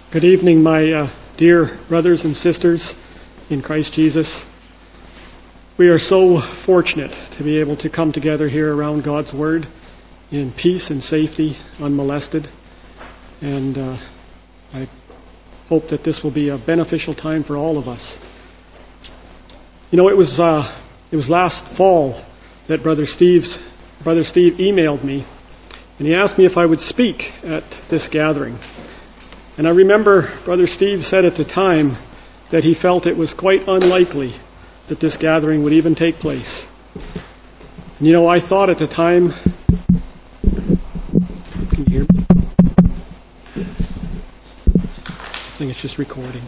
Good evening, my dear brothers and sisters in Christ Jesus. We are so fortunate to be able to come together here around God's Word in peace and safety, unmolested. And I hope that this will be a beneficial time for all of us. You know, it was last fall that Brother Steve emailed me, and he asked me if I would speak at this gathering. And I remember Brother Steve said at the time that he felt it was quite unlikely that this gathering would even take place. And you know, I thought at the time, can you hear me? I think it's just recording.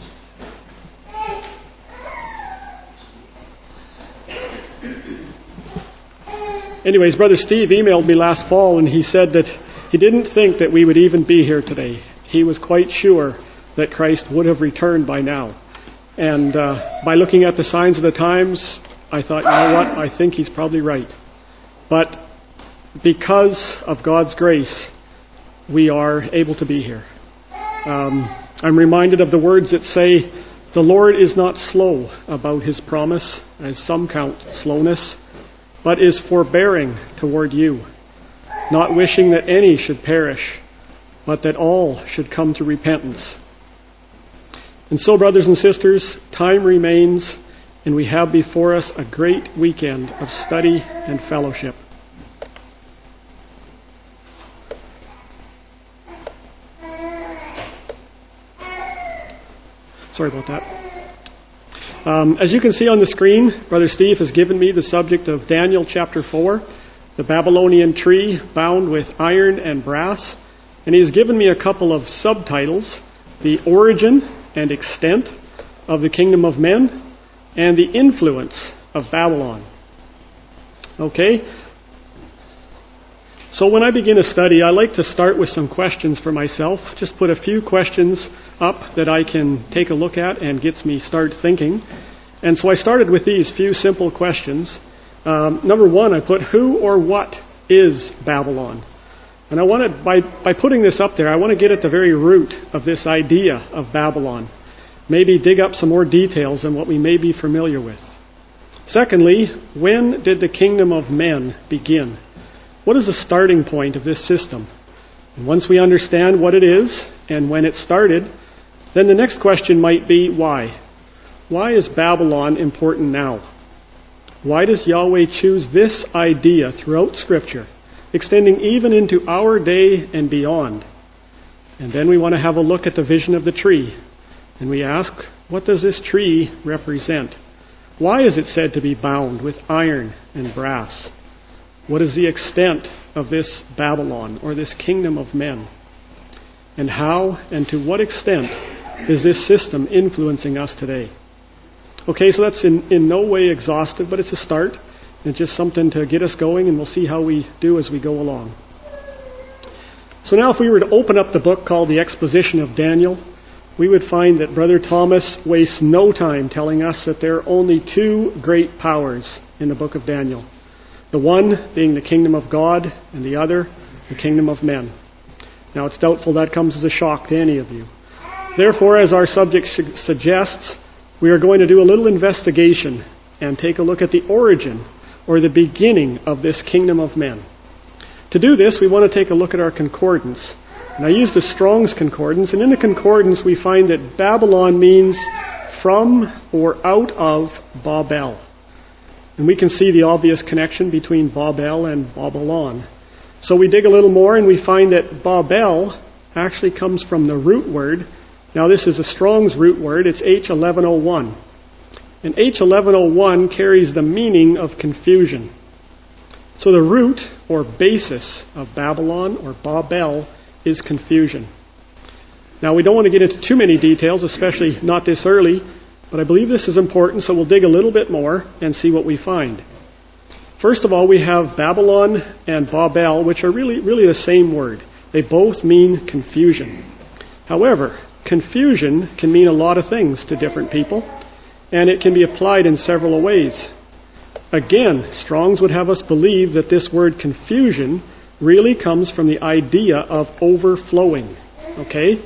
Anyways, Brother Steve emailed me last fall, and he said that he didn't think that we would even be here today. He was quite sure that Christ would have returned by now. And by looking at the signs of the times, I thought, you know what, I think he's probably right. But because of God's grace, we are able to be here. I'm reminded of the words that say, "The Lord is not slow about his promise, as some count slowness, but is forbearing toward you, not wishing that any should perish, but that all should come to repentance." And so, brothers and sisters, time remains, and we have before us a great weekend of study and fellowship. Sorry about that. As you can see on the screen, Brother Steve has given me the subject of Daniel chapter 4, the Babylonian tree bound with iron and brass. And he has given me a couple of subtitles: the origin and extent of the kingdom of men, and the influence of Babylon. Okay? So when I begin a study, I like to start with some questions for myself. Just put a few questions up that I can take a look at and gets me start thinking. And so I started with these few simple questions. Number one, I put, who or what is Babylon? And I wanted, by putting this up there, I want to get at the very root of this idea of Babylon. Maybe dig up some more details than what we may be familiar with. Secondly, when did the kingdom of men begin? What is the starting point of this system? And once we understand what it is and when it started, then the next question might be why? Why is Babylon important now? Why does Yahweh choose this idea throughout Scripture, extending even into our day and beyond? And then we want to have a look at the vision of the tree. And we ask, what does this tree represent? Why is it said to be bound with iron and brass? What is the extent of this Babylon, or this kingdom of men? And how and to what extent is this system influencing us today? Okay, so that's in no way exhaustive, but it's a start. And just something to get us going, and we'll see how we do as we go along. So now if we were to open up the book called The Exposition of Daniel, we would find that Brother Thomas wastes no time telling us that there are only two great powers in the book of Daniel. The one being the kingdom of God, and the other, the kingdom of men. Now it's doubtful that comes as a shock to any of you. Therefore, as our subject suggests, we are going to do a little investigation and take a look at the origin or the beginning of this kingdom of men. To do this, we want to take a look at our concordance. And I use the Strong's Concordance, and in the concordance we find that Babylon means from or out of Babel. And we can see the obvious connection between Babel and Babylon. So we dig a little more and we find that Babel actually comes from the root word. Now this is a Strong's root word, it's H1101. And H1101 carries the meaning of confusion. So the root or basis of Babylon or Babel is confusion. Now we don't want to get into too many details, especially not this early, but I believe this is important, so we'll dig a little bit more and see what we find. First of all, we have Babylon and Babel, which are really the same word. They both mean confusion. However, confusion can mean a lot of things to different people, and it can be applied in several ways. Again, Strong's would have us believe that this word confusion really comes from the idea of overflowing. Okay?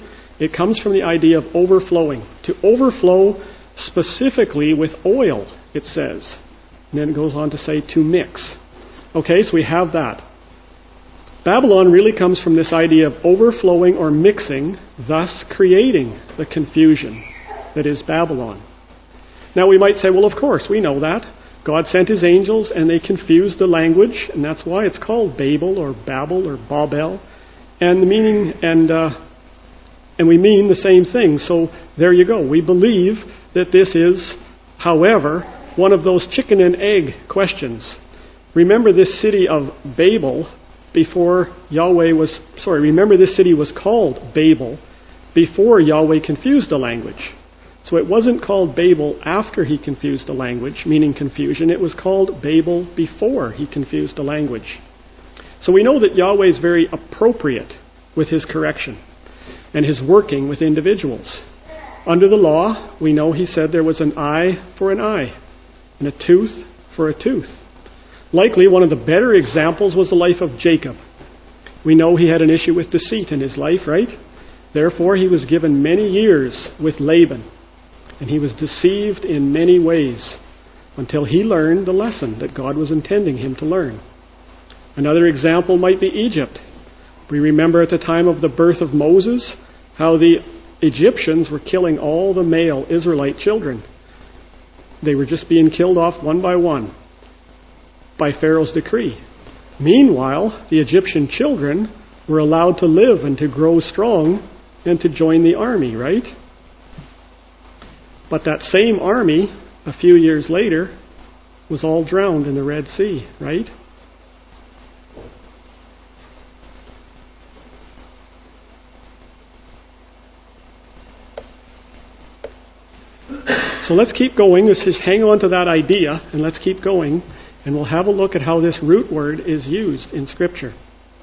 It comes from the idea of overflowing. To overflow specifically with oil, it says. And then it goes on to say to mix. Okay, so we have that. Babylon really comes from this idea of overflowing or mixing, thus creating the confusion that is Babylon. Now we might say, well, of course, we know that. God sent his angels and they confused the language, and that's why it's called Babel or Babel or Babel. And the meaning, and we mean the same thing. So there you go. We believe that this is, however, one of those chicken and egg questions. Remember this city of Babel before remember this city was called Babel before Yahweh confused the language. So it wasn't called Babel after he confused the language, meaning confusion. It was called Babel before he confused the language. So we know that Yahweh is very appropriate with his correction and his working with individuals. Under the law, we know he said there was an eye for an eye and a tooth for a tooth. Likely one of the better examples was the life of Jacob. We know he had an issue with deceit in his life, right? Therefore, he was given many years with Laban, and he was deceived in many ways until he learned the lesson that God was intending him to learn. Another example might be Egypt. We remember at the time of the birth of Moses how the Egyptians were killing all the male Israelite children. They were just being killed off one by one by Pharaoh's decree. Meanwhile, the Egyptian children were allowed to live and to grow strong and to join the army, right? But that same army, a few years later, was all drowned in the Red Sea, right? So let's keep going. Let's just hang on to that idea and let's keep going. And we'll have a look at how this root word is used in Scripture.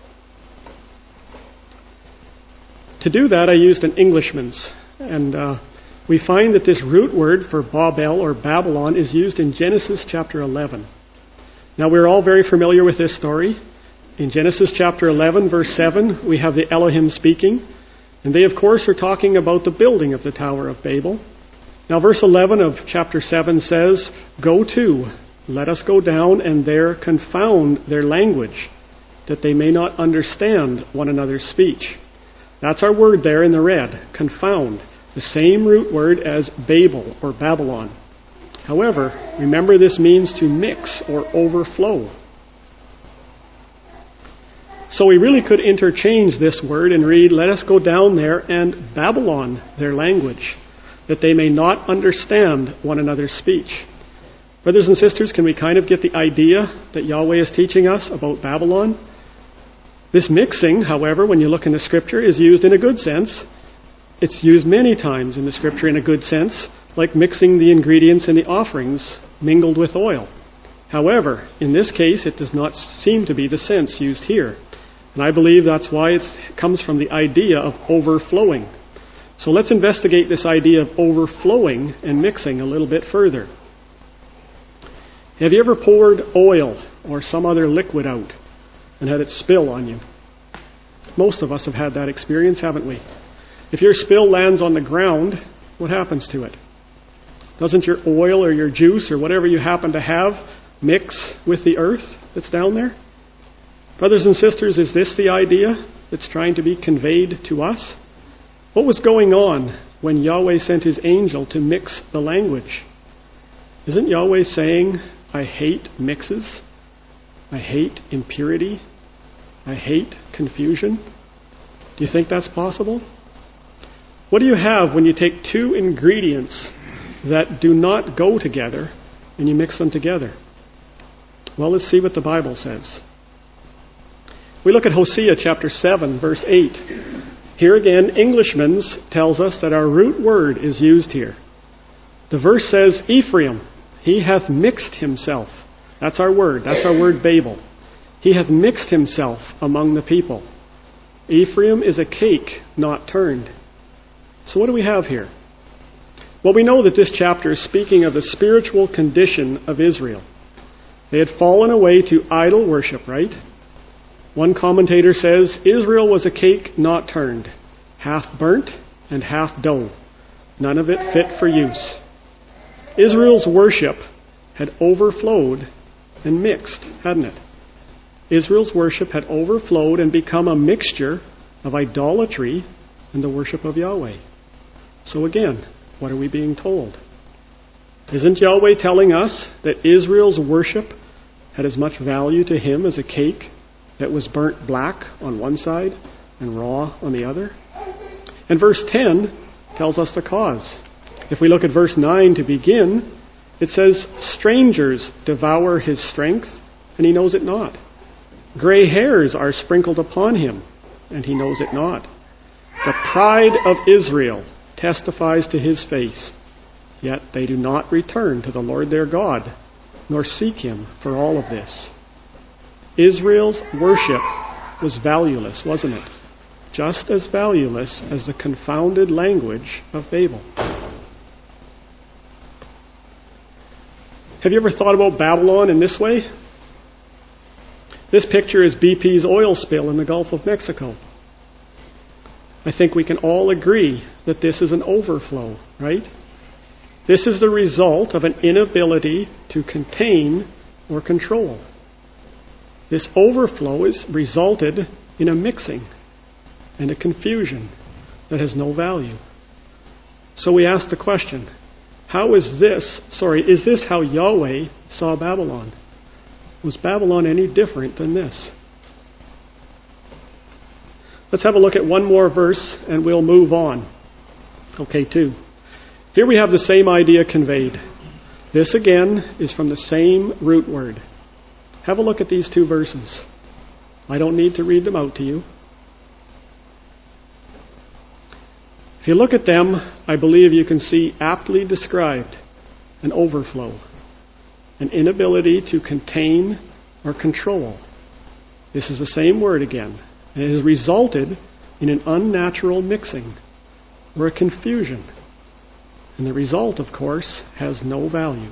To do that, I used an Englishman's. And we find that this root word for Babel or Babylon is used in Genesis chapter 11. Now, we're all very familiar with this story. In Genesis chapter 11, verse 7, we have the Elohim speaking. And they, of course, are talking about the building of the Tower of Babel. Now, verse 11 of chapter 7 says, "Go to, let us go down and there confound their language, that they may not understand one another's speech." That's our word there in the red, confound. The same root word as Babel or Babylon. However, remember this means to mix or overflow. So we really could interchange this word and read, "Let us go down there and Babylon their language, that they may not understand one another's speech." Brothers and sisters, can we kind of get the idea that Yahweh is teaching us about Babylon? This mixing, however, when you look in the Scripture, is used in a good sense. It's used many times in the Scripture in a good sense, like mixing the ingredients in the offerings mingled with oil. However, in this case, it does not seem to be the sense used here. And I believe that's why it comes from the idea of overflowing. So let's investigate this idea of overflowing and mixing a little bit further. Have you ever poured oil or some other liquid out and had it spill on you? Most of us have had that experience, haven't we? If your spill lands on the ground, what happens to it? Doesn't your oil or your juice or whatever you happen to have mix with the earth that's down there? Brothers and sisters, is this the idea that's trying to be conveyed to us? What was going on when Yahweh sent his angel to mix the language? Isn't Yahweh saying, "I hate mixes. I hate impurity. I hate confusion"? Do you think that's possible? What do you have when you take two ingredients that do not go together and you mix them together? Well, let's see what the Bible says. We look at Hosea chapter 7, verse 8. Here again, Englishman's tells us that our root word is used here. The verse says, "Ephraim, he hath mixed himself." That's our word. That's our word Babel. He hath mixed himself among the people. Ephraim is a cake not turned. So what do we have here? Well, we know that this chapter is speaking of the spiritual condition of Israel. They had fallen away to idol worship, right? One commentator says, Israel was a cake not turned, half burnt and half dough, none of it fit for use. Israel's worship had overflowed and mixed, hadn't it? Israel's worship had overflowed and become a mixture of idolatry and the worship of Yahweh. So again, what are we being told? Isn't Yahweh telling us that Israel's worship had as much value to him as a cake that was burnt black on one side and raw on the other? And verse 10 tells us the cause. If we look at verse 9 to begin, it says, strangers devour his strength, and he knows it not. Gray hairs are sprinkled upon him, and he knows it not. The pride of Israel testifies to his face, yet they do not return to the Lord their God, nor seek him for all of this. Israel's worship was valueless, wasn't it? Just as valueless as the confounded language of Babel. Have you ever thought about Babylon in this way? This picture is BP's oil spill in the Gulf of Mexico. I think we can all agree that this is an overflow, right? This is the result of an inability to contain or control. This overflow has resulted in a mixing and a confusion that has no value. So we ask the question, is this how Yahweh saw Babylon? Was Babylon any different than this? Let's have a look at one more verse and we'll move on. Okay, 2. Here we have the same idea conveyed. This again is from the same root word. Have a look at these 2 verses. I don't need to read them out to you. If you look at them, I believe you can see aptly described an overflow, an inability to contain or control. This is the same word again, and it has resulted in an unnatural mixing or a confusion. And the result, of course, has no value.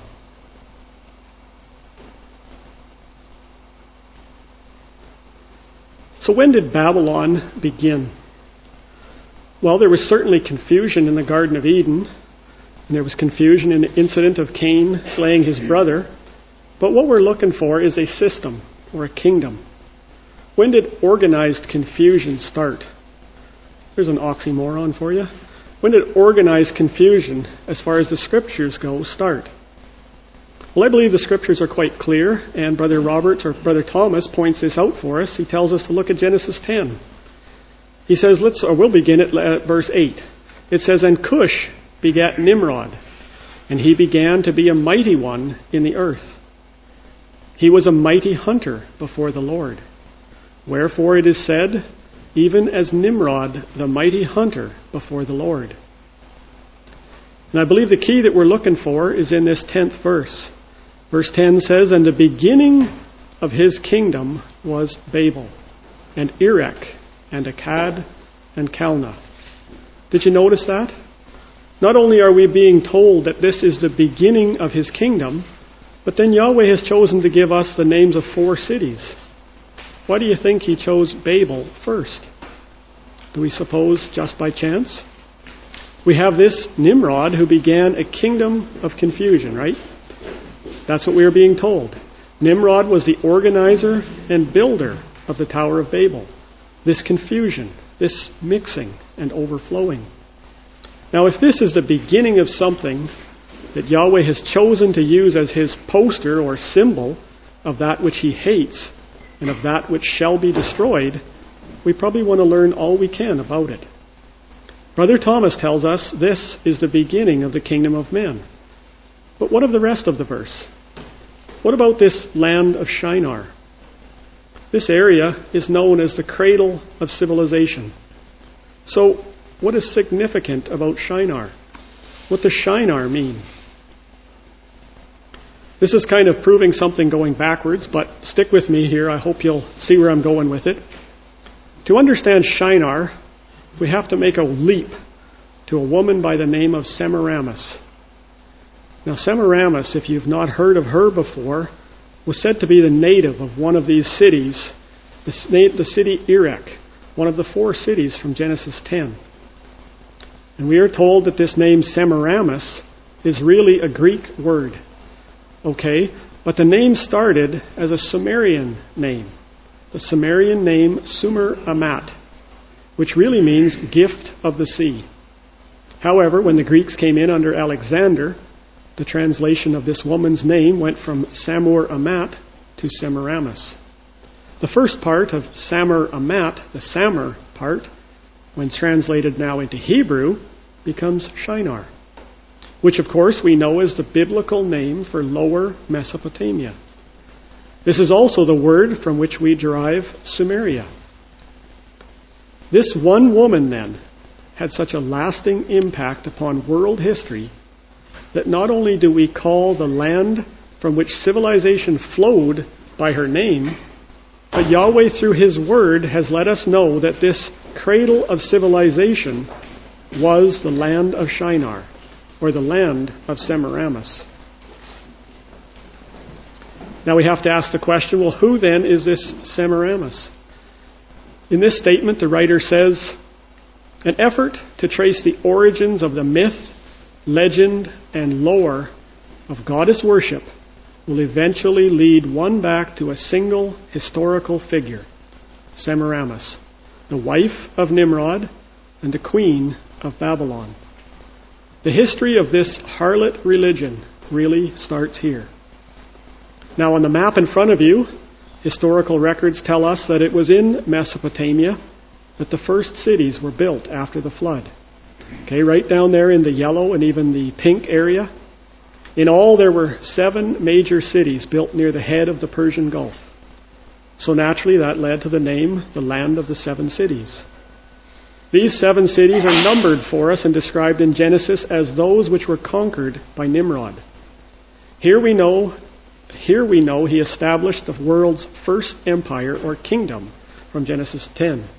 So when did Babylon begin? Well, there was certainly confusion in the Garden of Eden, and there was confusion in the incident of Cain slaying his brother. But what we're looking for is a system or a kingdom. When did organized confusion start? There's an oxymoron for you. When did organized confusion, as far as the Scriptures go, start? Well, I believe the Scriptures are quite clear, and Brother Roberts or Brother Thomas points this out for us. He tells us to look at Genesis 10. He says, we'll begin at verse 8. It says, and Cush begat Nimrod, and he began to be a mighty one in the earth. He was a mighty hunter before the Lord. Wherefore it is said, even as Nimrod, the mighty hunter before the Lord. And I believe the key that we're looking for is in this 10th verse. Verse 10 says, and the beginning of his kingdom was Babel, and Erech, and Akkad, and Calneh. Did you notice that? Not only are we being told that this is the beginning of his kingdom, but then Yahweh has chosen to give us the names of 4 cities. Why do you think he chose Babel first? Do we suppose just by chance? We have this Nimrod who began a kingdom of confusion, right? That's what we are being told. Nimrod was the organizer and builder of the Tower of Babel. This confusion, this mixing and overflowing. Now, if this is the beginning of something that Yahweh has chosen to use as his poster or symbol of that which he hates and of that which shall be destroyed, we probably want to learn all we can about it. Brother Thomas tells us this is the beginning of the kingdom of men. But what of the rest of the verse? What about this land of Shinar? This area is known as the cradle of civilization. So, what is significant about Shinar? What does Shinar mean? This is kind of proving something going backwards, but stick with me here. I hope you'll see where I'm going with it. To understand Shinar, we have to make a leap to a woman by the name of Semiramis. Now, Semiramis, if you've not heard of her before, was said to be the native of one of these cities, the city Erech, one of the 4 cities from Genesis 10. And we are told that this name Semiramis is really a Greek word. Okay? But the name started as a Sumerian name. The Sumerian name Sumer Amat, which really means gift of the sea. However, when the Greeks came in under Alexander, the translation of this woman's name went from Samur Amat to Semiramis. The first part of Samur Amat, the Samur part, when translated now into Hebrew, becomes Shinar, which of course we know is the biblical name for Lower Mesopotamia. This is also the word from which we derive Sumeria. This one woman then had such a lasting impact upon world history that not only do we call the land from which civilization flowed by her name, but Yahweh through His Word has let us know that this cradle of civilization was the land of Shinar, or the land of Semiramis. Now we have to ask the question, well, who then is this Semiramis? In this statement, the writer says, an effort to trace the origins of the myth, legend, and lore of goddess worship will eventually lead one back to a single historical figure, Semiramis, the wife of Nimrod and the queen of Babylon. The history of this harlot religion really starts here. Now on the map in front of you, historical records tell us that it was in Mesopotamia that the first cities were built after the flood. Okay, right down there in the yellow and even the pink area. In all, there were 7 major cities built near the head of the Persian Gulf. So naturally, that led to the name, the Land of the 7 Cities. These 7 cities are numbered for us and described in Genesis as those which were conquered by Nimrod. Here we know he established the world's first empire or kingdom from Genesis 10.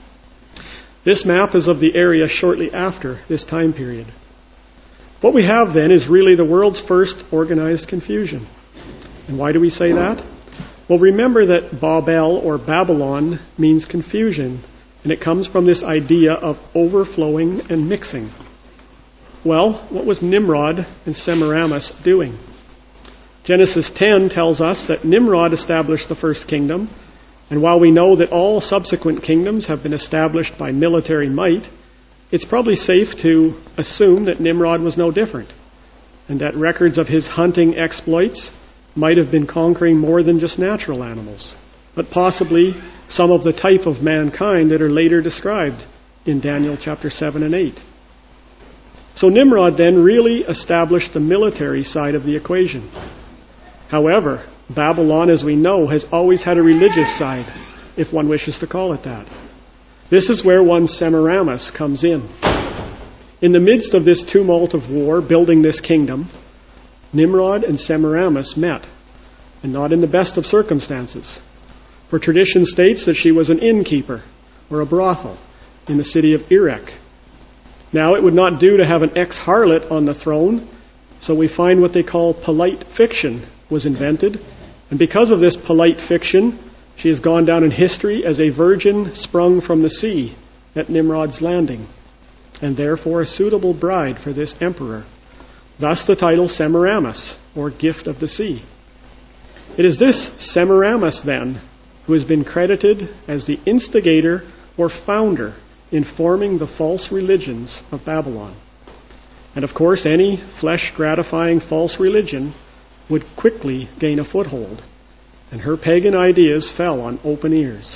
This map is of the area shortly after this time period. What we have then is really the world's first organized confusion. And why do we say that? Well, remember that Babel or Babylon means confusion, and it comes from this idea of overflowing and mixing. Well, what was Nimrod and Semiramis doing? Genesis 10 tells us that Nimrod established the first kingdom, and while we know that all subsequent kingdoms have been established by military might, it's probably safe to assume that Nimrod was no different, and that records of his hunting exploits might have been conquering more than just natural animals, but possibly some of the type of mankind that are later described in Daniel chapter 7 and 8. So Nimrod then really established the military side of the equation. However, Babylon, as we know, has always had a religious side, if one wishes to call it that. This is where one Semiramis comes in. In the midst of this tumult of war, building this kingdom, Nimrod and Semiramis met, and not in the best of circumstances. For tradition states that she was an innkeeper, or a brothel, in the city of Erech. Now, it would not do to have an ex-harlot on the throne, so we find what they call polite fiction was invented. And because of this polite fiction, she has gone down in history as a virgin sprung from the sea at Nimrod's landing, and therefore a suitable bride for this emperor. Thus the title Semiramis, or Gift of the Sea. It is this Semiramis, then, who has been credited as the instigator or founder in forming the false religions of Babylon. And of course, any flesh-gratifying false religion would quickly gain a foothold, and her pagan ideas fell on open ears.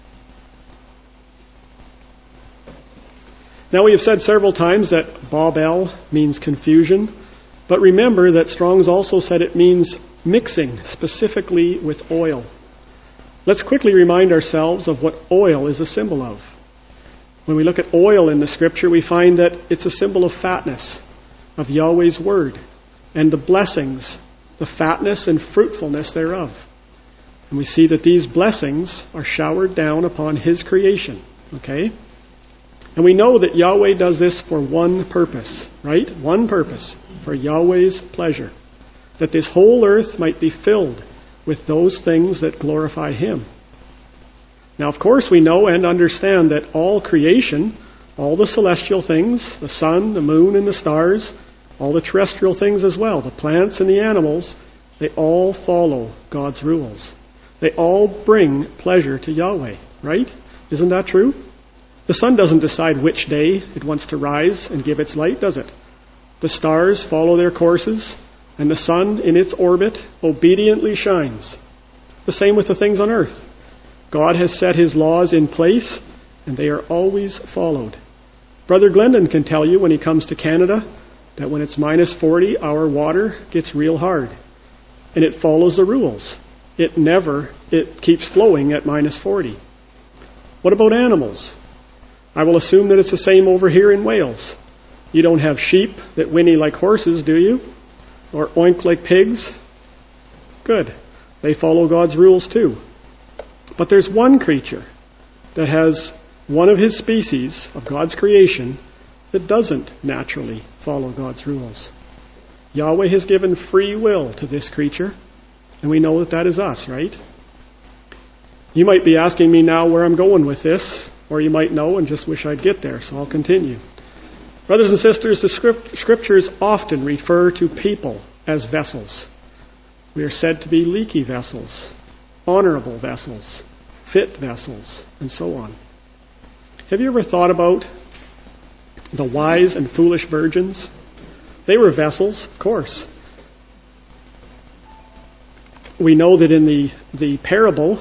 Now, we have said several times that Babel means confusion, but remember that Strong's also said it means mixing, specifically with oil. Let's quickly remind ourselves of what oil is a symbol of. When we look at oil in the Scripture, we find that it's a symbol of fatness, of Yahweh's Word, and the blessings, the fatness and fruitfulness thereof. And we see that these blessings are showered down upon His creation. Okay? And we know that Yahweh does this for one purpose, right? One purpose, for Yahweh's pleasure. That this whole earth might be filled with those things that glorify Him. Now, of course, we know and understand that all creation, All the celestial things, the sun, the moon, and the stars, all the terrestrial things as well, the plants and the animals, they all follow God's rules. They all bring pleasure to Yahweh, right? Isn't that true? The sun doesn't decide which day it wants to rise and give its light, does it? The stars follow their courses, and the sun in its orbit obediently shines. The same with the things on earth. God has set his laws in place, and they are always followed. Brother Glendon can tell you when he comes to Canada that when it's minus 40, our water gets real hard. And it follows the rules. It keeps flowing at minus 40. What about animals? I will assume that it's the same over here in Wales. You don't have sheep that whinny like horses, do you? Or oink like pigs? Good. They follow God's rules too. But there's one creature that has one of his species of God's creation that doesn't naturally follow God's rules. Yahweh has given free will to this creature, and we know that that is us, right? You might be asking me now where I'm going with this, or you might know and just wish I'd get there, so I'll continue. Brothers and sisters, the scriptures often refer to people as vessels. We are said to be leaky vessels, honorable vessels, fit vessels, and so on. Have you ever thought about the wise and foolish virgins? They were vessels, of course. We know that in the parable,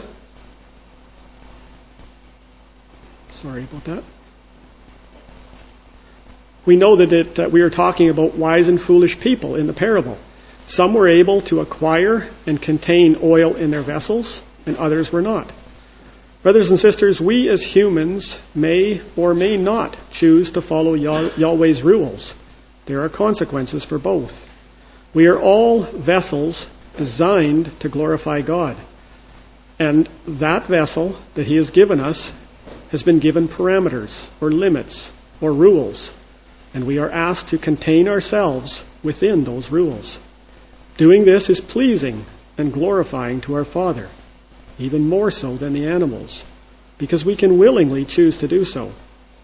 sorry about that. We know that we are talking about wise and foolish people in the parable. Some were able to acquire and contain oil in their vessels, and others were not. Brothers and sisters, we as humans may or may not choose to follow Yahweh's rules. There are consequences for both. We are all vessels designed to glorify God. And that vessel that he has given us has been given parameters or limits or rules. And we are asked to contain ourselves within those rules. Doing this is pleasing and glorifying to our Father, even more so than the animals, because we can willingly choose to do so.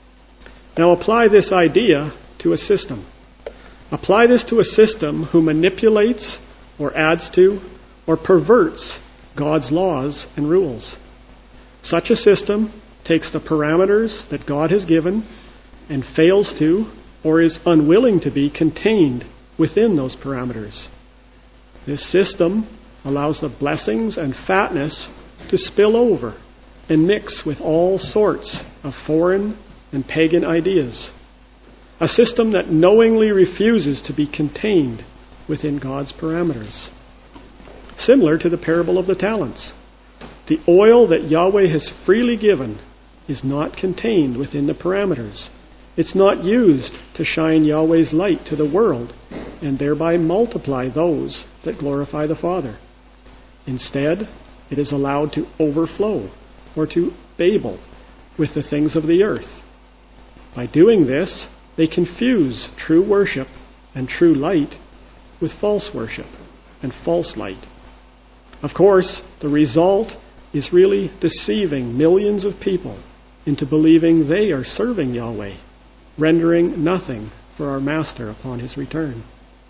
Now apply this idea to a system. Apply this to a system who manipulates or adds to or perverts God's laws and rules. Such a system takes the parameters that God has given and fails to or is unwilling to be contained within those parameters. This system allows the blessings and fatness to spill over and mix with all sorts of foreign and pagan ideas. A system that knowingly refuses to be contained within God's parameters. Similar to the parable of the talents. The oil that Yahweh has freely given is not contained within the parameters. It's not used to shine Yahweh's light to the world and thereby multiply those that glorify the Father. Instead, it is allowed to overflow or to babble with the things of the earth. By doing this, they confuse true worship and true light with false worship and false light. Of course, the result is really deceiving millions of people into believing they are serving Yahweh, rendering nothing for our Master upon his return.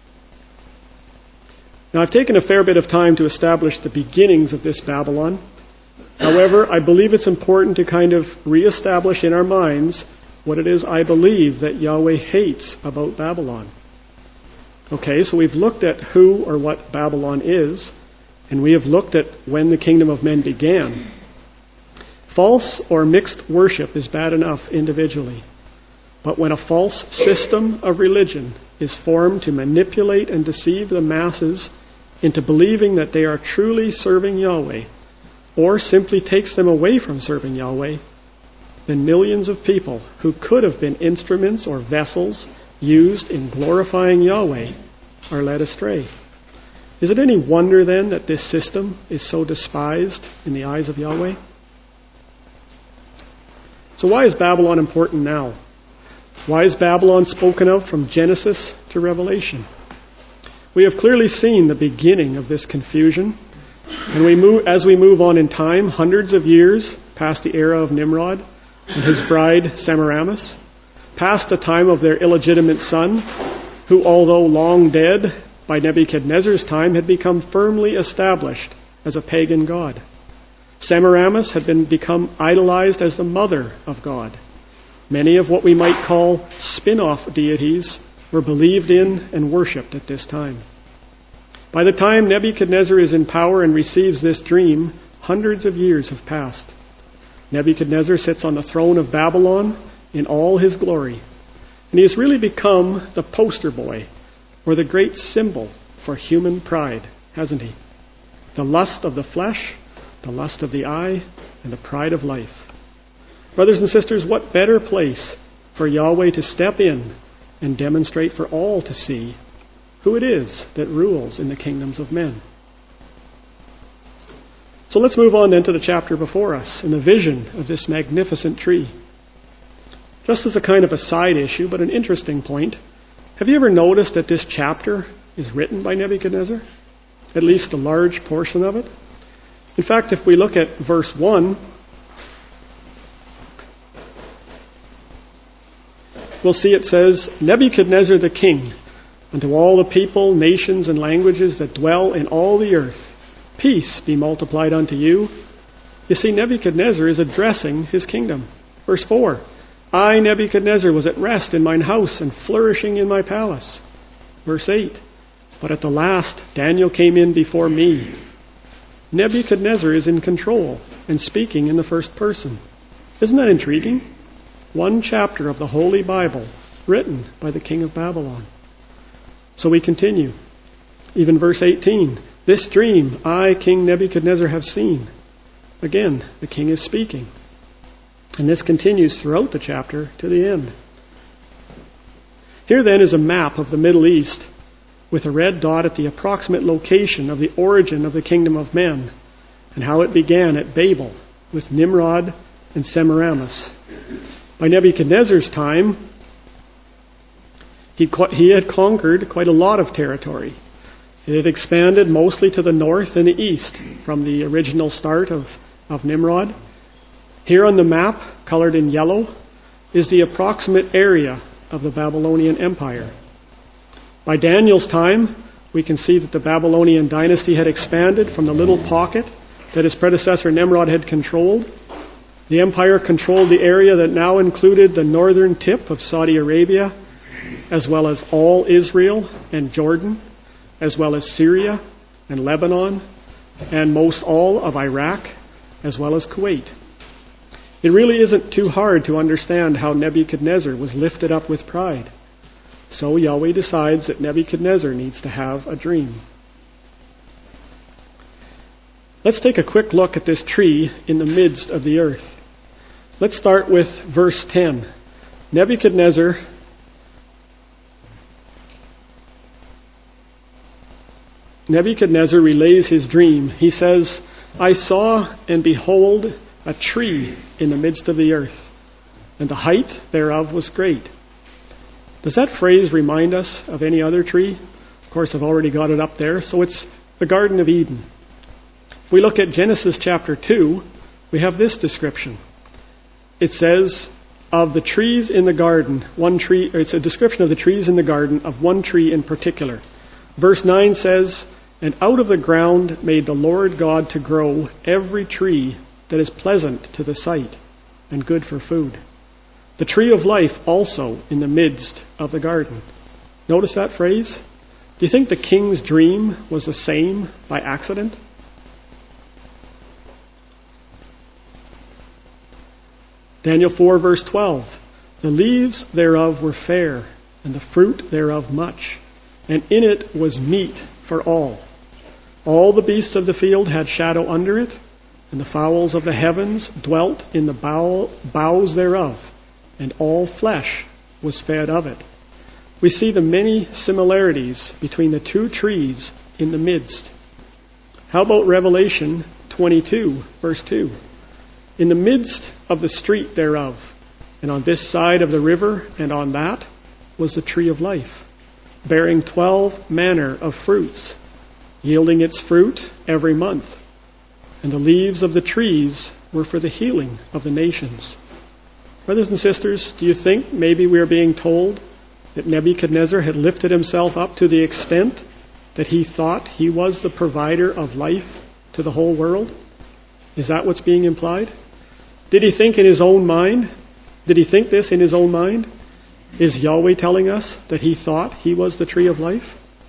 Now, I've taken a fair bit of time to establish the beginnings of this Babylon. However, I believe it's important to kind of reestablish in our minds what it is I believe that Yahweh hates about Babylon. Okay, so we've looked at who or what Babylon is, and we have looked at when the kingdom of men began. False or mixed worship is bad enough individually. But when a false system of religion is formed to manipulate and deceive the masses into believing that they are truly serving Yahweh, or simply takes them away from serving Yahweh, then millions of people who could have been instruments or vessels used in glorifying Yahweh are led astray. Is it any wonder then that this system is so despised in the eyes of Yahweh? So why is Babylon important now? Why is Babylon spoken of from Genesis to Revelation? We have clearly seen the beginning of this confusion, and as we move on in time, hundreds of years past the era of Nimrod and his bride Semiramis, past the time of their illegitimate son, who, although long dead by Nebuchadnezzar's time, had become firmly established as a pagan god. Semiramis had become idolized as the mother of God. Many of what we might call spin-off deities were believed in and worshipped at this time. By the time Nebuchadnezzar is in power and receives this dream, hundreds of years have passed. Nebuchadnezzar sits on the throne of Babylon in all his glory, and he has really become the poster boy, or the great symbol for human pride, hasn't he? The lust of the flesh, the lust of the eye, and the pride of life. Brothers and sisters, what better place for Yahweh to step in and demonstrate for all to see who it is that rules in the kingdoms of men. So let's move on then to the chapter before us and the vision of this magnificent tree. Just as a kind of a side issue, but an interesting point, have you ever noticed that this chapter is written by Nebuchadnezzar? At least a large portion of it. In fact, if we look at verse 1, we'll see it says, Nebuchadnezzar the king, unto all the people, nations, and languages that dwell in all the earth, peace be multiplied unto you. You see, Nebuchadnezzar is addressing his kingdom. Verse 4, I, Nebuchadnezzar, was at rest in mine house and flourishing in my palace. Verse 8, but at the last Daniel came in before me. Nebuchadnezzar is in control and speaking in the first person. Isn't that intriguing? One chapter of the Holy Bible written by the king of Babylon. So we continue. Even verse 18, this dream I, King Nebuchadnezzar, have seen. Again, the king is speaking. And this continues throughout the chapter to the end. Here then is a map of the Middle East with a red dot at the approximate location of the origin of the kingdom of men and how it began at Babel with Nimrod and Semiramis. By Nebuchadnezzar's time, he had conquered quite a lot of territory. It had expanded mostly to the north and the east from the original start of Nimrod. Here on the map, colored in yellow, is the approximate area of the Babylonian Empire. By Daniel's time, we can see that the Babylonian dynasty had expanded from the little pocket that his predecessor Nimrod had controlled. The empire controlled the area that now included the northern tip of Saudi Arabia, as well as all Israel and Jordan, as well as Syria and Lebanon, and most all of Iraq, as well as Kuwait. It really isn't too hard to understand how Nebuchadnezzar was lifted up with pride. So Yahweh decides that Nebuchadnezzar needs to have a dream. Let's take a quick look at this tree in the midst of the earth. Let's start with verse 10. Nebuchadnezzar relays his dream. He says, I saw and behold a tree in the midst of the earth, and the height thereof was great. Does that phrase remind us of any other tree? Of course, I've already got it up there. So it's the Garden of Eden. If we look at Genesis chapter 2, we have this description. It says, of the trees in the garden, one tree, it's a description of the trees in the garden of one tree in particular. Verse 9 says, and out of the ground made the Lord God to grow every tree that is pleasant to the sight and good for food. The tree of life also in the midst of the garden. Notice that phrase? Do you think the king's dream was the same by accident? Daniel 4 verse 12. The leaves thereof were fair, and the fruit thereof much, and in it was meat for all. All the beasts of the field had shadow under it, and the fowls of the heavens dwelt in the boughs thereof, and all flesh was fed of it. We see the many similarities between the two trees in the midst. How about Revelation 22, verse 2? In the midst of the street thereof, and on this side of the river and on that, was the tree of life, bearing 12 manner of fruits, yielding its fruit every month. And the leaves of the trees were for the healing of the nations. Brothers and sisters, do you think maybe we are being told that Nebuchadnezzar had lifted himself up to the extent that he thought he was the provider of life to the whole world? Is that what's being implied? Did he think in his own mind? Did he think this in his own mind? Is Yahweh telling us that he thought he was the tree of life?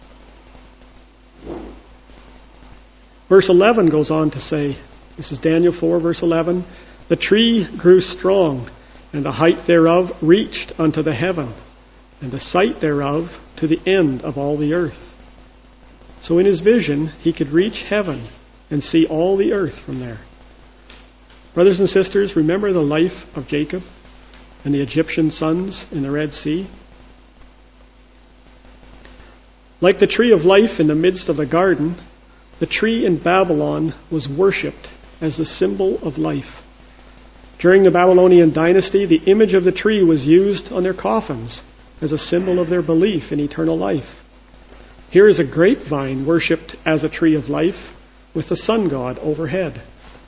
Verse 11 goes on to say, this is Daniel 4, verse 11, the tree grew strong, and the height thereof reached unto the heaven, and the sight thereof to the end of all the earth. So in his vision, he could reach heaven and see all the earth from there. Brothers and sisters, remember the life of Jacob and the Egyptian sons in the Red Sea? Like the tree of life in the midst of the garden, the tree in Babylon was worshipped as the symbol of life. During the Babylonian dynasty, the image of the tree was used on their coffins as a symbol of their belief in eternal life. Here is a grapevine worshipped as a tree of life with the sun god overhead.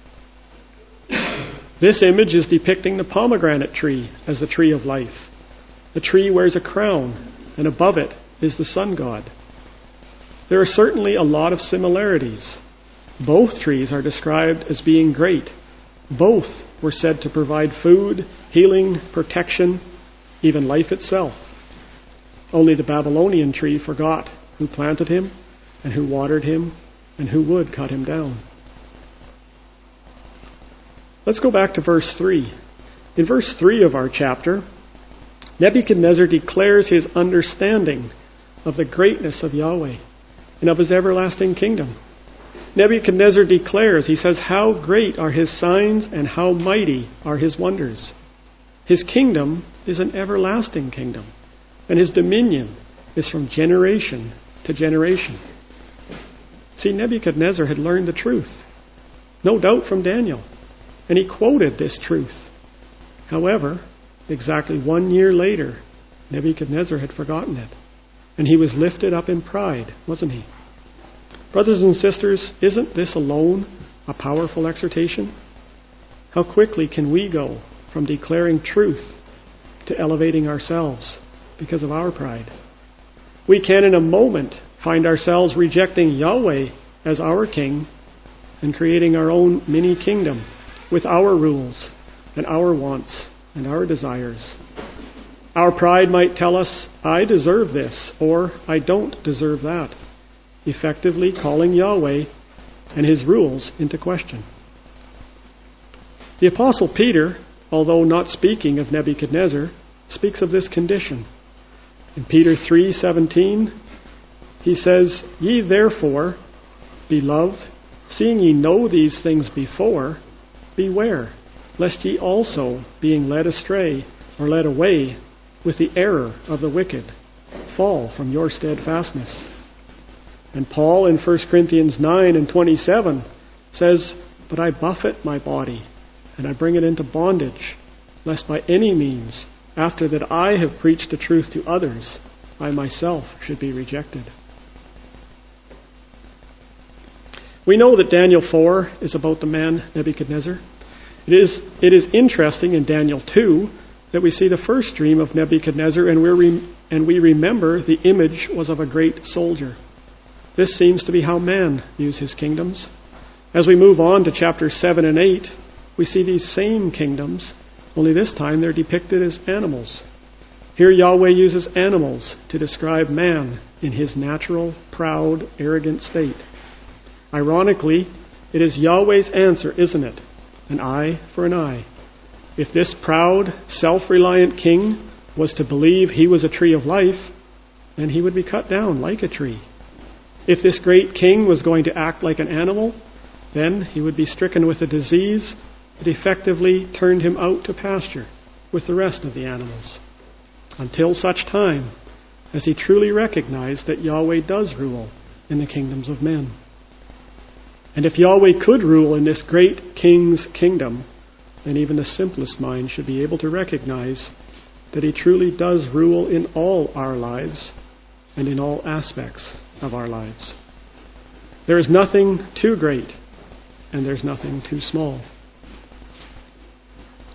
This image is depicting the pomegranate tree as the tree of life. The tree wears a crown, and above it is the sun god. There are certainly a lot of similarities. Both trees are described as being great. Both were said to provide food, healing, protection, even life itself. Only the Babylonian tree forgot who planted him and who watered him and who would cut him down. Let's go back to verse 3. In verse 3 of our chapter, Nebuchadnezzar declares his understanding of the greatness of Yahweh and of his everlasting kingdom. Nebuchadnezzar declares, he says, how great are his signs and how mighty are his wonders. His kingdom is an everlasting kingdom, and his dominion is from generation to generation. See, Nebuchadnezzar had learned the truth, no doubt from Daniel, and he quoted this truth. However, exactly 1 year later, Nebuchadnezzar had forgotten it, and he was lifted up in pride, wasn't he? Brothers and sisters, isn't this alone a powerful exhortation? How quickly can we go from declaring truth to elevating ourselves because of our pride? We can in a moment find ourselves rejecting Yahweh as our king and creating our own mini kingdom with our rules and our wants and our desires. Our pride might tell us, I deserve this, or I don't deserve that, effectively calling Yahweh and his rules into question. The Apostle Peter, although not speaking of Nebuchadnezzar, speaks of this condition. In Peter 3:17, he says, Ye therefore, beloved, seeing ye know these things before, beware, lest ye also, being led astray or led away with the error of the wicked, fall from your steadfastness. And Paul in 1 Corinthians 9:27 says, But I buffet my body, and I bring it into bondage, lest by any means, after that I have preached the truth to others, I myself should be rejected. We know that Daniel 4 is about the man Nebuchadnezzar. It is interesting in Daniel 2 that we see the first dream of Nebuchadnezzar, and we remember the image was of a great soldier. This seems to be how man views his kingdoms. As we move on to chapters 7 and 8, we see these same kingdoms, only this time they're depicted as animals. Here Yahweh uses animals to describe man in his natural, proud, arrogant state. Ironically, it is Yahweh's answer, isn't it? An eye for an eye. If this proud, self-reliant king was to believe he was a tree of life, then he would be cut down like a tree. If this great king was going to act like an animal, then he would be stricken with a disease that effectively turned him out to pasture with the rest of the animals, until such time as he truly recognized that Yahweh does rule in the kingdoms of men. And if Yahweh could rule in this great king's kingdom, then even the simplest mind should be able to recognize that he truly does rule in all our lives and in all aspects of our lives. There is nothing too great, and there's nothing too small.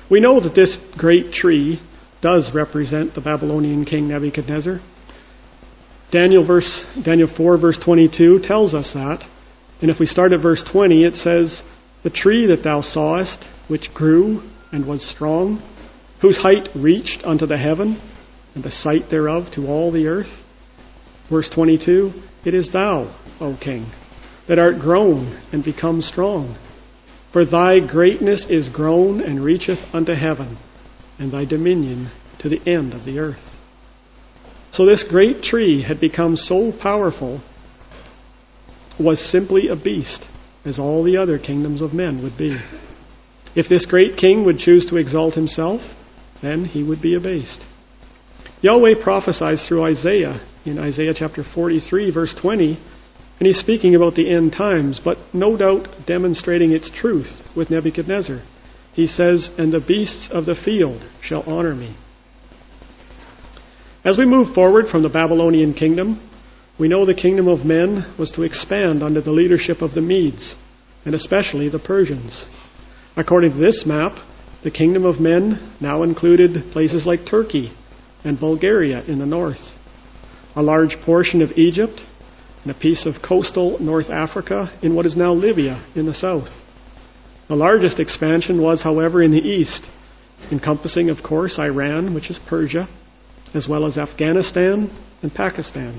We know that this great tree does represent the Babylonian king Nebuchadnezzar. Daniel 4 verse 22 tells us that. And if we start at verse 20, it says, "The tree that thou sawest, which grew and was strong, whose height reached unto the heaven, and the sight thereof to all the earth." Verse 22, "It is thou, O king, that art grown and become strong. For thy greatness is grown and reacheth unto heaven, and thy dominion to the end of the earth." So this great tree had become so powerful, was simply a beast, as all the other kingdoms of men would be. If this great king would choose to exalt himself, then he would be abased. Yahweh prophesies through Isaiah, in Isaiah chapter 43, verse 20, and he's speaking about the end times, but no doubt demonstrating its truth with Nebuchadnezzar. He says, "And the beasts of the field shall honor me." As we move forward from the Babylonian kingdom, we know the kingdom of men was to expand under the leadership of the Medes, and especially the Persians. According to this map, the kingdom of men now included places like Turkey and Bulgaria in the north, a large portion of Egypt, and a piece of coastal North Africa in what is now Libya in the south. The largest expansion was, however, in the east, encompassing, of course, Iran, which is Persia, as well as Afghanistan and Pakistan.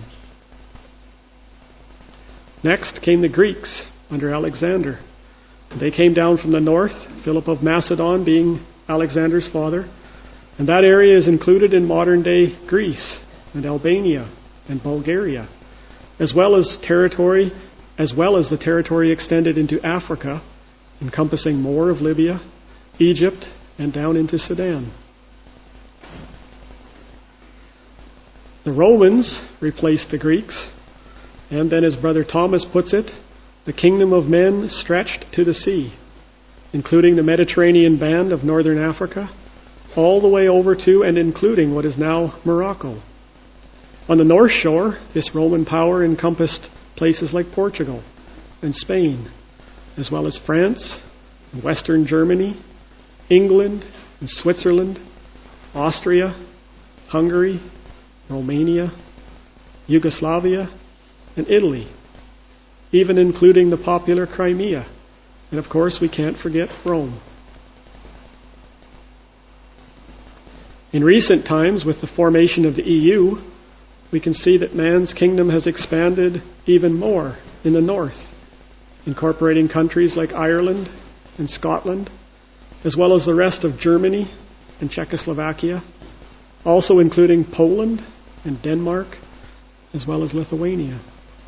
Next came the Greeks under Alexander. They came down from the north, Philip of Macedon being Alexander's father, and that area is included in modern-day Greece and Albania and Bulgaria, as well as the territory extended into Africa, encompassing more of Libya, Egypt, and down into Sudan. The Romans replaced the Greeks, and then, as Brother Thomas puts it, the kingdom of men stretched to the sea, including the Mediterranean band of northern Africa, all the way over to and including what is now Morocco. On the north shore, this Roman power encompassed places like Portugal and Spain, as well as France and Western Germany, England and Switzerland, Austria, Hungary, Romania, Yugoslavia, and Italy, even including the popular Crimea. And of course, we can't forget Rome. In recent times, with the formation of the EU, we can see that man's kingdom has expanded even more in the north, incorporating countries like Ireland and Scotland, as well as the rest of Germany and Czechoslovakia, also including Poland and Denmark, as well as Lithuania.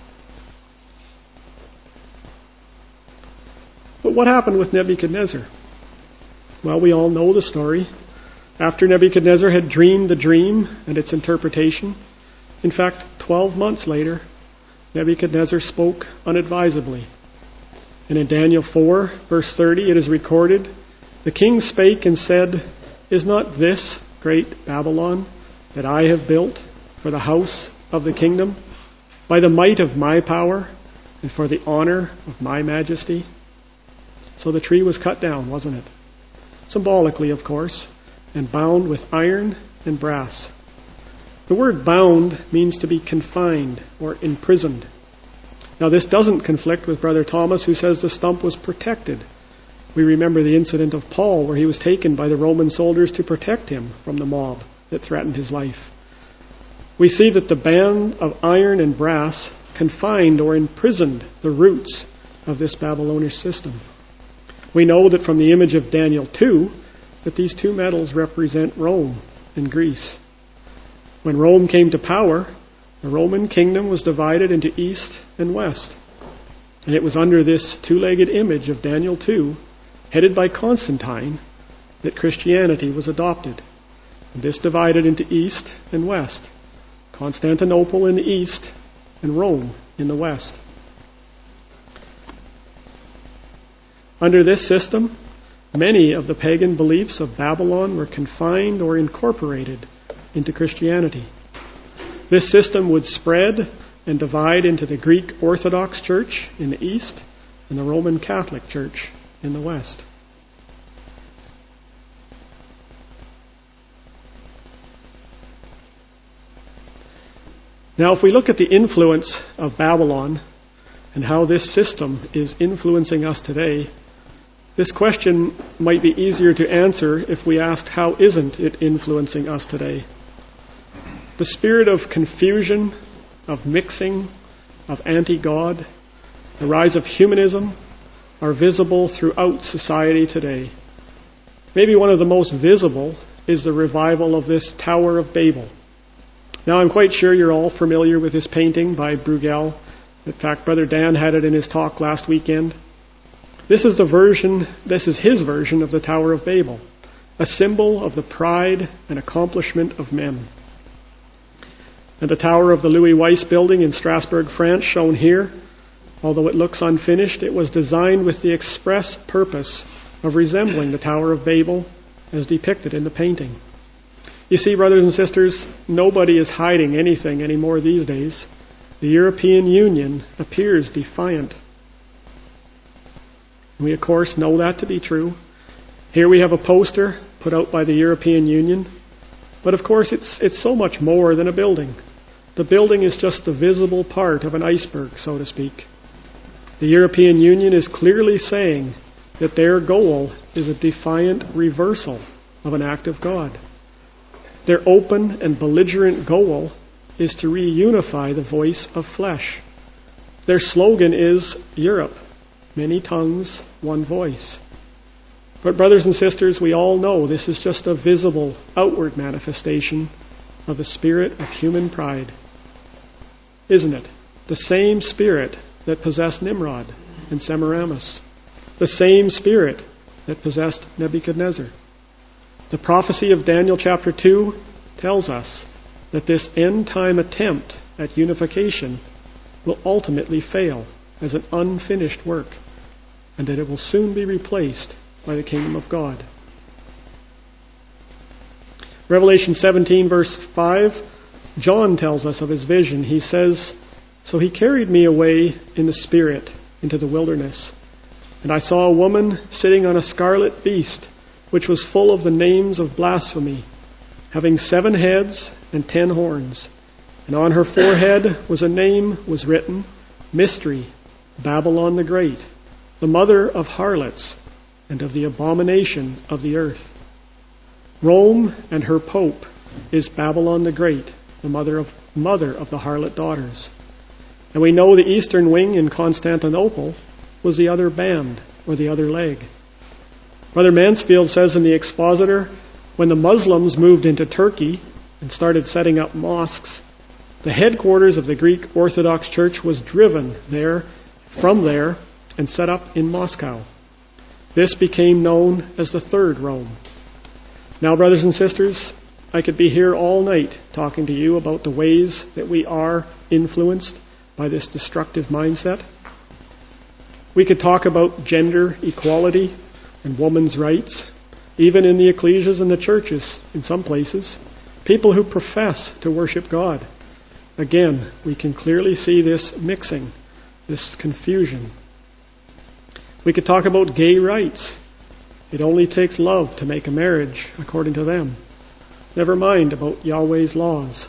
But what happened with Nebuchadnezzar? Well, we all know the story. After Nebuchadnezzar had dreamed the dream and its interpretation, in fact, 12 months later, Nebuchadnezzar spoke unadvisedly. And in Daniel 4, verse 30, it is recorded, "The king spake and said, Is not this great Babylon that I have built for the house of the kingdom, by the might of my power, and for the honor of my majesty?" So the tree was cut down, wasn't it? Symbolically, of course, and bound with iron and brass. The word bound means to be confined or imprisoned. Now, this doesn't conflict with Brother Thomas, who says the stump was protected. We remember the incident of Paul, where he was taken by the Roman soldiers to protect him from the mob that threatened his life. We see that the band of iron and brass confined or imprisoned the roots of this Babylonish system. We know that from the image of Daniel 2, that these two metals represent Rome and Greece. When Rome came to power, the Roman kingdom was divided into east and west. And it was under this two-legged image of Daniel 2, headed by Constantine, that Christianity was adopted. And this divided into east and west. Constantinople in the east and Rome in the west. Under this system, many of the pagan beliefs of Babylon were confined or incorporated into Christianity. This system would spread and divide into the Greek Orthodox Church in the east and the Roman Catholic Church in the west. Now, if we look at the influence of Babylon and how this system is influencing us today, this question might be easier to answer if we asked, how isn't it influencing us today? The spirit of confusion, of mixing, of anti-God, the rise of humanism are visible throughout society today. Maybe one of the most visible is the revival of this Tower of Babel. Now, I'm quite sure you're all familiar with this painting by Bruegel. In fact, Brother Dan had it in his talk last weekend. This is his version of the Tower of Babel, a symbol of the pride and accomplishment of men. And the tower of the Louis Weiss building in Strasbourg, France, shown here, although it looks unfinished, it was designed with the express purpose of resembling the Tower of Babel as depicted in the painting. You see, brothers and sisters, nobody is hiding anything anymore these days. The European Union appears defiant. We, of course, know that to be true. Here we have a poster put out by the European Union. But, of course, it's so much more than a building. The building is just the visible part of an iceberg, so to speak. The European Union is clearly saying that their goal is a defiant reversal of an act of God. Their open and belligerent goal is to reunify the voice of flesh. Their slogan is Europe, many tongues, one voice. But brothers and sisters, we all know this is just a visible, outward manifestation of the spirit of human pride. Isn't it? The same spirit that possessed Nimrod and Semiramis. The same spirit that possessed Nebuchadnezzar. The prophecy of Daniel chapter 2 tells us that this end-time attempt at unification will ultimately fail as an unfinished work, and that it will soon be replaced by the kingdom of God. Revelation 17 verse 5, John tells us of his vision. He says, "So he carried me away in the Spirit into the wilderness. And I saw a woman sitting on a scarlet beast, which was full of the names of blasphemy, having 7 heads and 10 horns. And on her forehead was a name was written, Mystery, Babylon the Great, the mother of harlots and of the abomination of the earth. Rome and her pope is Babylon the Great, the mother of the harlot daughters." And we know the eastern wing in Constantinople was the other band, or the other leg. Brother Mansfield says in the Expositor, when the Muslims moved into Turkey and started setting up mosques, the headquarters of the Greek Orthodox Church was driven from there and set up in Moscow. This became known as the Third Rome. Now, brothers and sisters, I could be here all night talking to you about the ways that we are influenced by this destructive mindset. We could talk about gender equality and women's rights, even in the ecclesias and the churches in some places. People who profess to worship God. Again, we can clearly see this mixing, this confusion. We could talk about gay rights. It only takes love to make a marriage, according to them. Never mind about Yahweh's laws.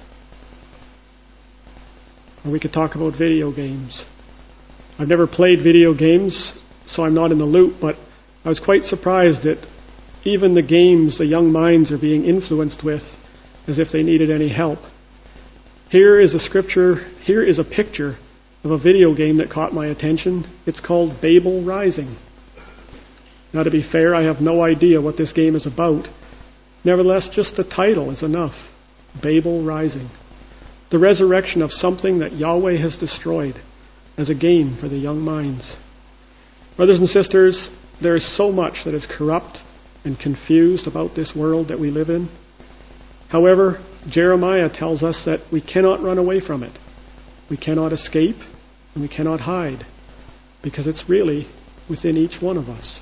Or we could talk about video games. I've never played video games, so I'm not in the loop, but I was quite surprised that even the games the young minds are being influenced with as if they needed any help. Here is a picture of a video game that caught my attention. It's called Babel Rising. Now, to be fair, I have no idea what this game is about. Nevertheless, just the title is enough. Babel Rising. The resurrection of something that Yahweh has destroyed as a game for the young minds. Brothers and sisters, there is so much that is corrupt and confused about this world that we live in. However, Jeremiah tells us that we cannot run away from it. We cannot escape, and we cannot hide, because it's really within each one of us.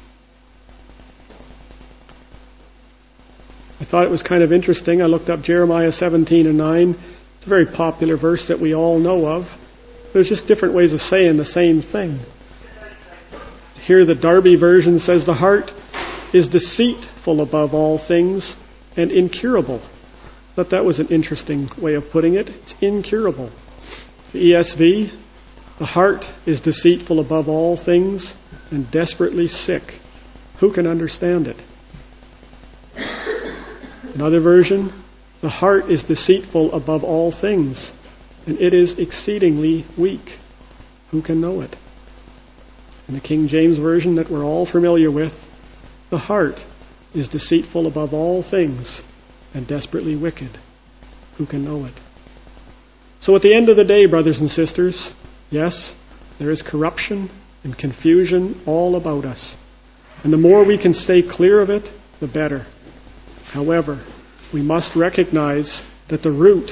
I thought it was kind of interesting. I looked up Jeremiah 17 and 9. It's a very popular verse that we all know of. There's just different ways of saying the same thing. Here the Darby version says, "The heart is deceitful above all things and incurable." I thought that was an interesting way of putting it. It's incurable. The ESV, the heart is deceitful above all things and desperately sick. Who can understand it? Another version, the heart is deceitful above all things and it is exceedingly weak. Who can know it? In the King James Version that we're all familiar with, the heart is deceitful above all things and desperately wicked. Who can know it? So at the end of the day, brothers and sisters, yes, there is corruption and confusion all about us. And the more we can stay clear of it, the better. However, we must recognize that the root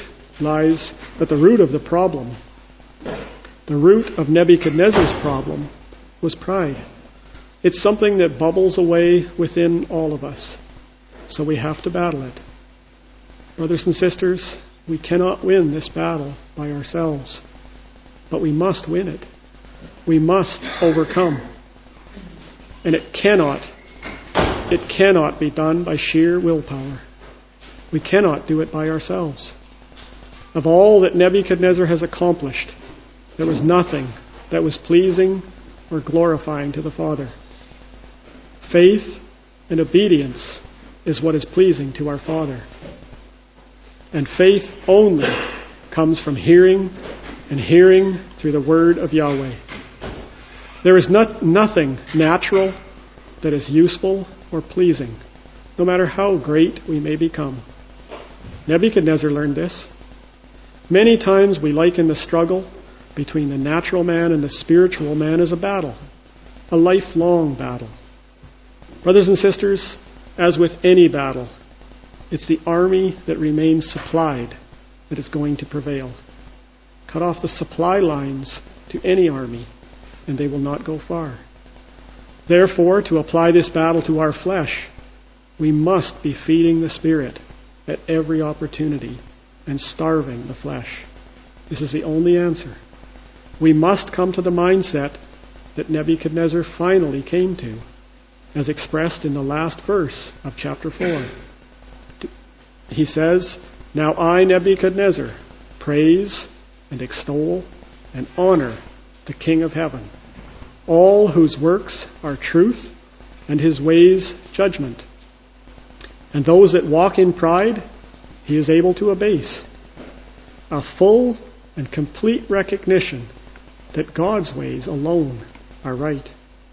of the problem, the root of Nebuchadnezzar's problem, was pride. It's something that bubbles away within all of us. So we have to battle it. Brothers and sisters, we cannot win this battle by ourselves. But we must win it. We must overcome. And it cannot be done by sheer willpower. We cannot do it by ourselves. Of all that Nebuchadnezzar has accomplished, there was nothing that was pleasing or glorifying to the Father. Faith and obedience is what is pleasing to our Father. And faith only comes from hearing and hearing through the word of Yahweh. There is nothing natural that is useful or pleasing, no matter how great we may become. Nebuchadnezzar learned this. Many times we liken the struggle between the natural man and the spiritual man as a battle, a lifelong battle. Brothers and sisters, as with any battle, it's the army that remains supplied that is going to prevail. Cut off the supply lines to any army, and they will not go far. Therefore, to apply this battle to our flesh, we must be feeding the Spirit at every opportunity and starving the flesh. This is the only answer. We must come to the mindset that Nebuchadnezzar finally came to, as expressed in the last verse of chapter 4. He says, "Now I, Nebuchadnezzar, praise and extol and honor the King of heaven, all whose works are truth and his ways judgment. And those that walk in pride, he is able to abase." A full and complete recognition that God's ways alone are right.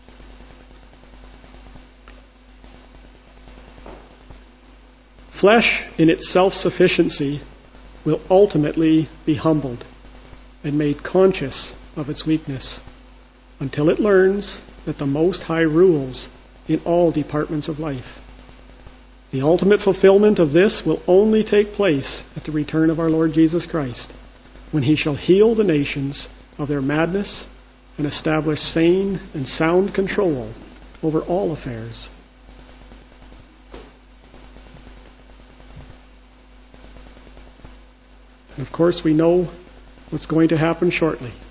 Flesh in its self-sufficiency will ultimately be humbled and made conscious of its weakness until it learns that the Most High rules in all departments of life. The ultimate fulfillment of this will only take place at the return of our Lord Jesus Christ, when he shall heal the nations of their madness and establish sane and sound control over all affairs. And of course, we know what's going to happen shortly.